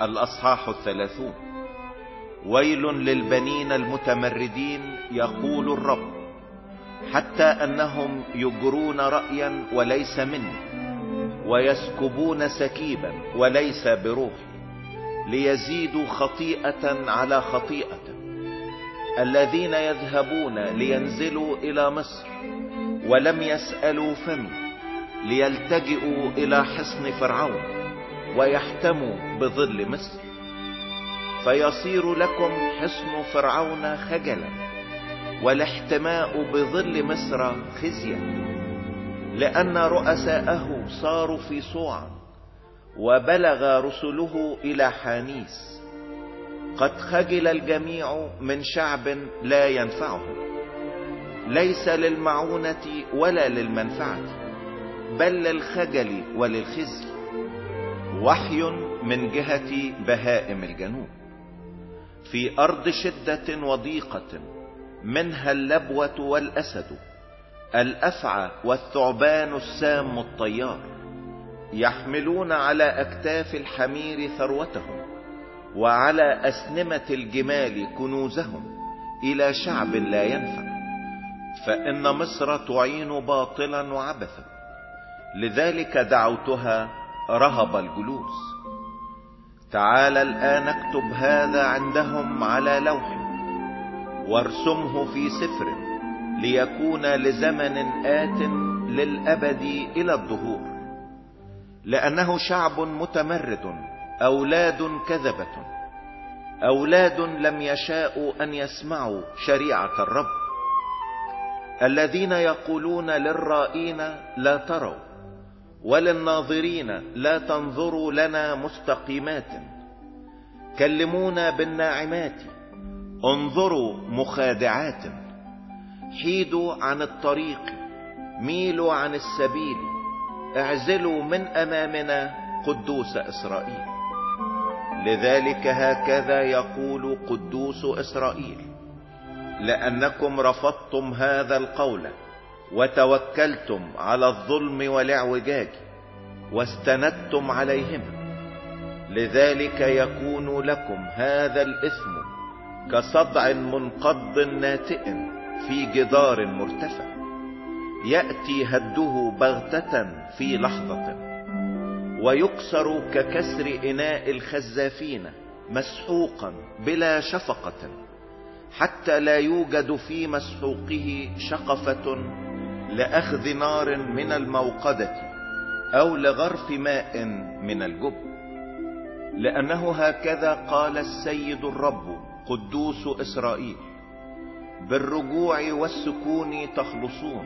الأصحاح 30. ويل للبنين المتمردين يقول الرب، حتى أنهم يجرون رأيا وليس مني، ويسكبون سكيبا وليس بروحي، ليزيدوا خطيئة على خطيئة. الذين يذهبون لينزلوا إلى مصر ولم يسألوا فمي، ليلتجئوا إلى حصن فرعون ويحتموا بظل مصر. فيصير لكم حصن فرعون خجلا، والاحتماء بظل مصر خزيا، لأن رؤساءه صاروا في صوعا، وبلغ رسله إلى حانيس. قد خجل الجميع من شعب لا ينفعهم، ليس للمعونة ولا للمنفعة، بل للخجل وللخزي. وحي من جهة بهائم الجنوب، في أرض شدة وضيقة، منها اللبوة والأسد، الأفعى والثعبان السام الطيار، يحملون على أكتاف الحمير ثروتهم، وعلى أسنمة الجمال كنوزهم، إلى شعب لا ينفع. فإن مصر تعين باطلا وعبثا، لذلك دعوتها رهب الجلوس. تعال الآن اكتب هذا عندهم على لوح، وارسمه في سفر، ليكون لزمن آت للأبد إلى الدهور. لأنه شعب متمرد، أولاد كذبة، أولاد لم يشاءوا أن يسمعوا شريعة الرب. الذين يقولون للرائين لا تروا، وللناظرين لا تنظروا لنا مستقيمات. كلمونا بالناعمات، انظروا مخادعات. حيدوا عن الطريق، ميلوا عن السبيل، اعزلوا من أمامنا قدوس إسرائيل. لذلك هكذا يقول قدوس إسرائيل: لأنكم رفضتم هذا القول، وتوكلتم على الظلم والاعوجاج، واستندتم عليهما، لذلك يكون لكم هذا الإثم كصدع منقض ناتئ في جدار مرتفع، يأتي هده بغتة في لحظة، ويكسر ككسر إناء الخزافين مسحوقا بلا شفقة، حتى لا يوجد في مسحوقه شقفة لأخذ نار من الموقدة، أو لغرف ماء من الجب. لأنه هكذا قال السيد الرب قدوس إسرائيل: بالرجوع والسكون تخلصون،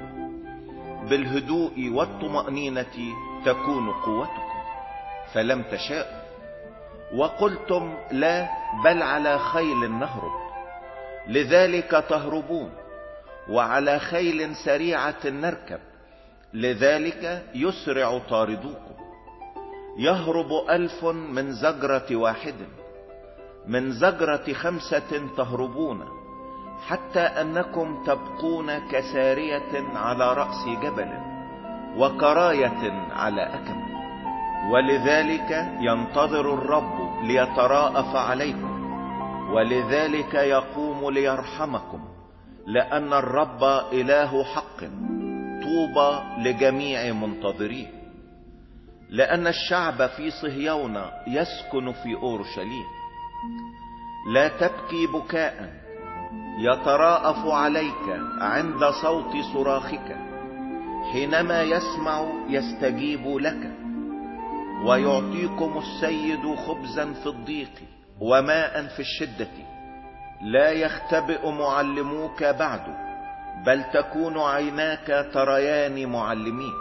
بالهدوء والطمأنينة تكون قوتكم، فلم تشاءوا. وقلتم لا، بل على خيل نهرب، لذلك تهربون، وعلى خيل سريعة نركب، لذلك يسرع طاردوكم. يهرب 1000 من زجرة واحد، من زجرة 5 تهربون، حتى أنكم تبقون كسارية على رأس جبل، وكراية على أكم. ولذلك ينتظر الرب ليتراءف عليكم، ولذلك يقوم ليرحمكم، لأن الرب إله حق، طوبى لجميع منتظريه. لأن الشعب في صهيون يسكن في أورشليم. لا تبكي بكاء، يتراءف عليك عند صوت صراخك. حينما يسمع يستجيب لك، ويعطيكم السيد خبزا في الضيق وماء في الشدة. لا يختبئ معلموك بعد، بل تكون عيناك تريان معلميك،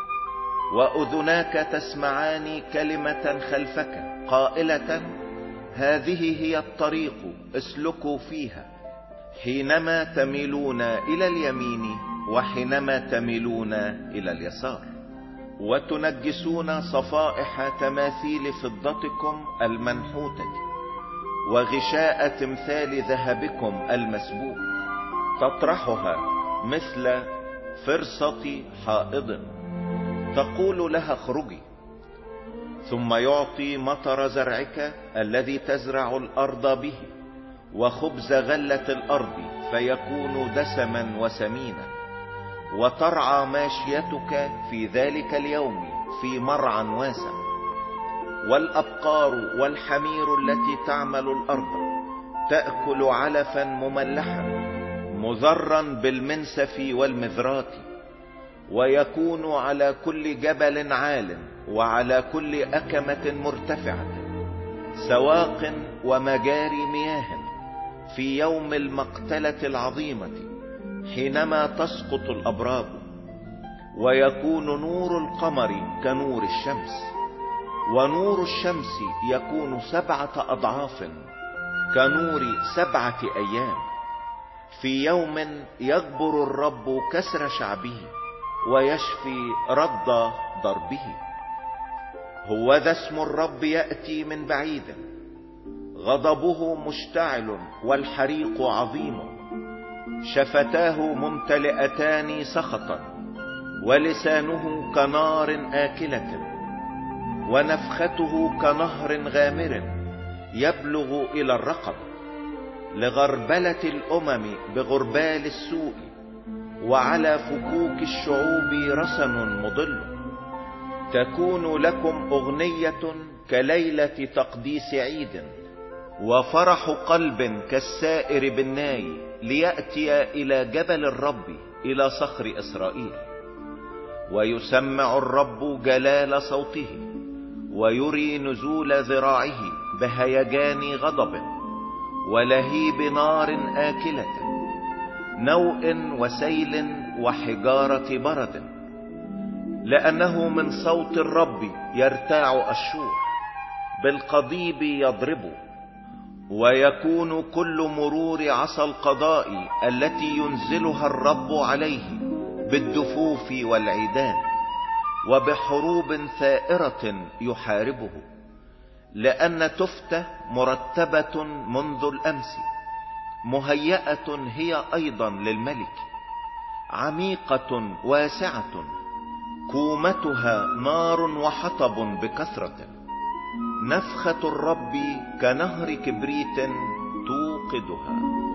وأذناك تسمعان كلمة خلفك قائلة: هذه هي الطريق، اسلكوا فيها، حينما تميلون إلى اليمين وحينما تميلون إلى اليسار. وتنجسون صفائح تماثيل فضتكم المنحوتة، وغشاء تمثال ذهبكم المسبوك، تطرحها مثل فرصة حائض، تقول لها اخرجي. ثم يعطي مطر زرعك الذي تزرع الأرض به، وخبز غلة الأرض فيكون دسما وسمينا. وترعى ماشيتك في ذلك اليوم في مرعى واسع. والأبقار والحمير التي تعمل الأرض تأكل علفا مملحا مذرا بالمنسف والمذرات. ويكون على كل جبل عال وعلى كل أكمة مرتفعة سواق ومجاري مياه في يوم المقتلة العظيمة حينما تسقط الأبراج. ويكون نور القمر كنور الشمس، ونور الشمس يكون 7 أضعاف كنور 7 أيام، في يوم يجبر الرب كسر شعبه ويشفي رد ضربه. هوذا اسم الرب يأتي من بعيد، غضبه مشتعل والحريق عظيم. شفتاه ممتلئتان سخطا، ولسانه كنار آكلة، ونفخته كنهر غامر يبلغ إلى الرقب. لغربلة الأمم بغربال السوء، وعلى فكوك الشعوب رسن مضل. تكون لكم أغنية كليلة تقديس عيد، وفرح قلب كالسائر بالناي، ليأتي إلى جبل الرب إلى صخر إسرائيل. ويسمع الرب جلال صوته، ويري نزول ذراعه بهيجان غضب ولهيب نار آكلة، نوء وسيل وحجارة برد. لأنه من صوت الرب يرتاع أشور، بالقضيب يضرب. ويكون كل مرور عصا القضاء التي ينزلها الرب عليه بالدفوف والعيدان، وبحروب ثائرة يحاربه. لأن تفتة مرتبة منذ الأمس، مهيئة هي أيضا للملك، عميقة واسعة، كومتها نار وحطب بكثرة. نفخة الرب كنهر كبريت توقدها.